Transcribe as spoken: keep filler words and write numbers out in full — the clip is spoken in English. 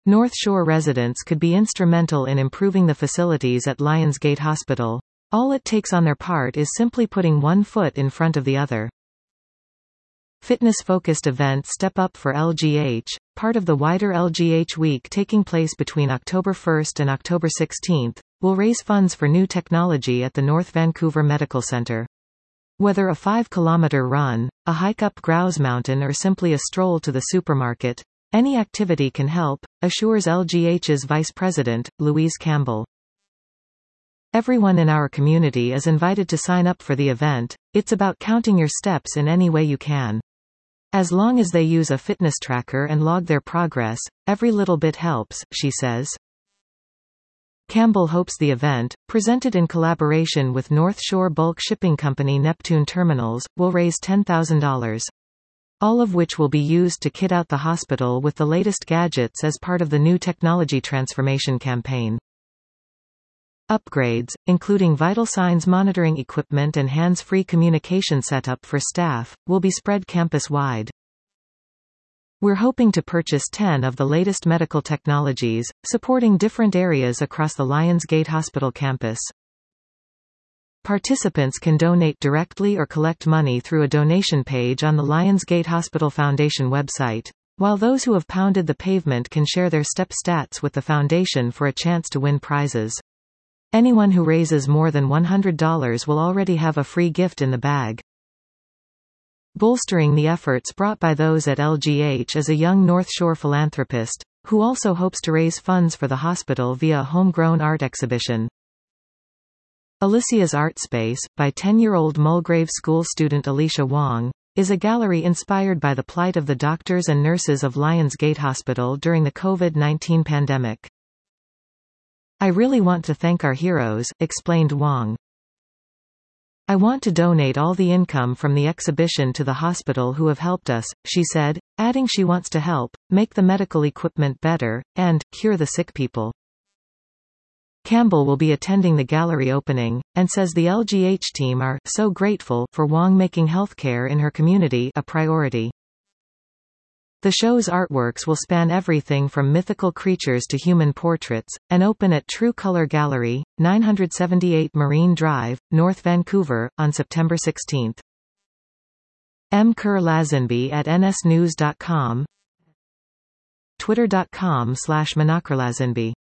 North Shore residents could be instrumental in improving the facilities at Lions Gate Hospital. All it takes on their part is simply putting one foot in front of the other. Fitness-focused event Step Up for L G H, part of the wider L G H Week taking place between October first and October sixteenth, will raise funds for new technology at the North Vancouver Medical Centre. Whether a five-kilometre run, a hike up Grouse Mountain or simply a stroll to the supermarket, any activity can help, assures L G H's Vice President, Louise Campbell. Everyone in our community is invited to sign up for the event. It's about counting your steps in any way you can. As long as they use a fitness tracker and log their progress, every little bit helps, she says. Campbell hopes the event, presented in collaboration with North Shore bulk shipping company Neptune Terminals, will raise ten thousand dollars. All of which will be used to kit out the hospital with the latest gadgets as part of the new technology transformation campaign. Upgrades, including vital signs monitoring equipment and hands-free communication setup for staff, will be spread campus-wide. We're hoping to purchase ten of the latest medical technologies, supporting different areas across the Lions Gate Hospital campus. Participants can donate directly or collect money through a donation page on the Lions Gate Hospital Foundation website, while those who have pounded the pavement can share their step stats with the foundation for a chance to win prizes. Anyone who raises more than one hundred dollars will already have a free gift in the bag. Bolstering the efforts brought by those at L G H is a young North Shore philanthropist, who also hopes to raise funds for the hospital via a homegrown art exhibition. Alicia's Art Space, by ten-year-old Mulgrave School student Alicia Wong, is a gallery inspired by the plight of the doctors and nurses of Lions Gate Hospital during the COVID nineteen pandemic. I really want to thank our heroes, explained Wong. I want to donate all the income from the exhibition to the hospital who have helped us, she said, adding she wants to help, make the medical equipment better, and cure the sick people. Campbell will be attending the gallery opening, and says the L G H team are so grateful for Wong making healthcare in her community a priority. The show's artworks will span everything from mythical creatures to human portraits, and open at True Color Gallery, nine seventy-eight Marine Drive, North Vancouver, on September sixteenth. M. Kerr Lazenby at N S news dot com, twitter dot com slash Menachem Lazenby.